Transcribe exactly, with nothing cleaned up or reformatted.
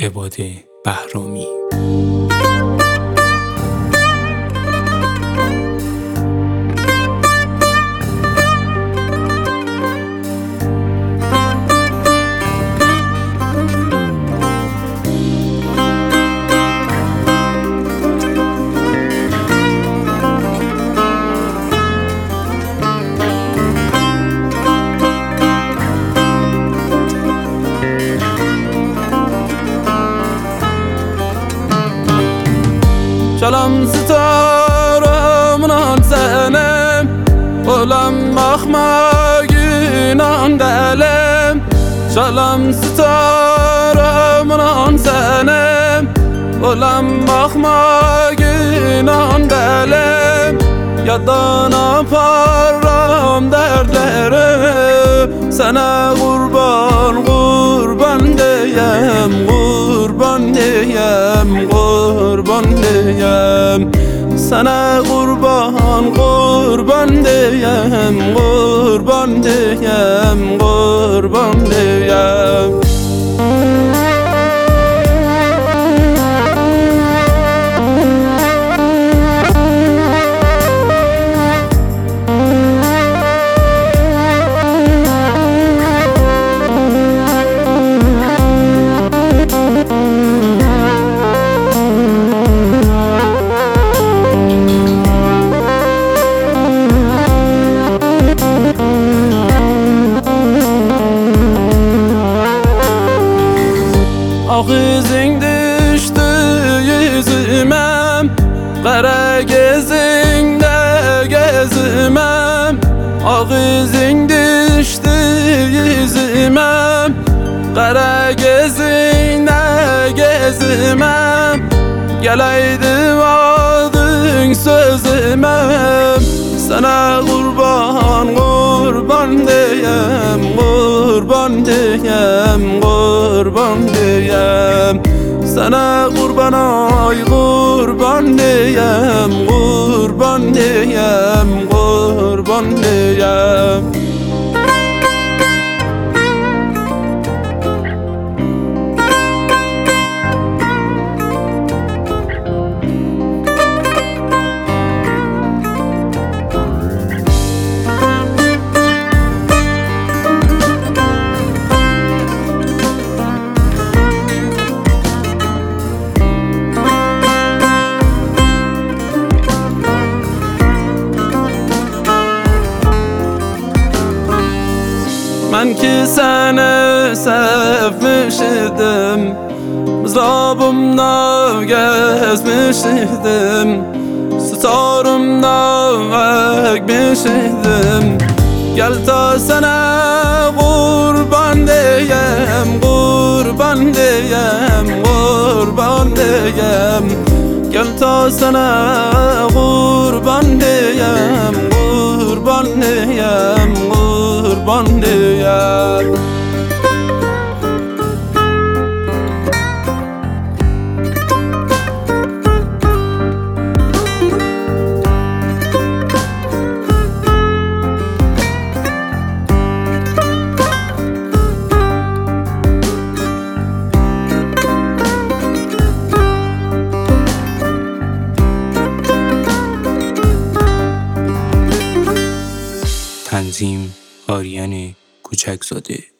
عباد بهرامی. شلم ستاره منان سنم ولم مخمگینان دلم شلم ستاره منان سنم ولم مخمگینان دلم یادانا پرم دردلرم sana قربان قربان دیم قربان دیم قربان دیم sana قربان قربان دیم قربان دیم قربان دیم Ağızın düştü yüzümem Kara gezinde gezmem Ağızın düştü yüzümem Kara gezinde gezmem Geleydi vardın sözümem Sana kurban kurban diyem Kurban diyem kurban diyem Sana kurban ay kurban diyem Kurban diyem kurban diyem من ki seni sevmişidim Mızrabımda gezmişidim Starımda ekmişidim Gel ta sana kurban diyem Kurban diyem Kurban diyem Gel ta sana kurban diyem Kurban diyem Kurban diyem تنظیم آریان کوچکزاده.